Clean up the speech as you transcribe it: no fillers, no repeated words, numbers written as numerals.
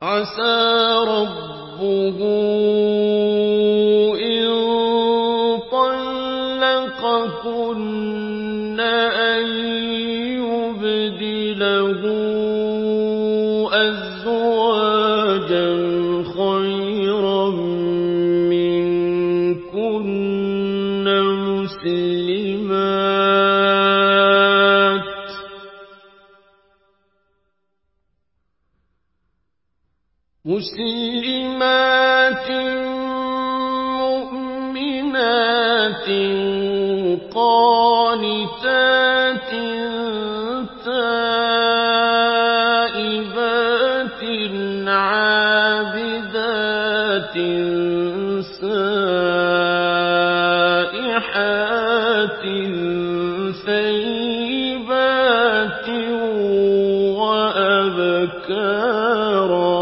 عَسَىٰ رَبُّهُ إِن طَلَّقَكُنَّ أَن يُبْدِلَهُ أَزْوَاجًا خَيْرًا مِّنكُنَّ مُسْلِمَاتٍ مُّؤْمِنَاتٍ قَانِتَاتٍ تَائِبَاتٍ عَابِدَاتٍ سَائِحَاتٍ ثَيِّبَاتٍ وَأَبْكَارًا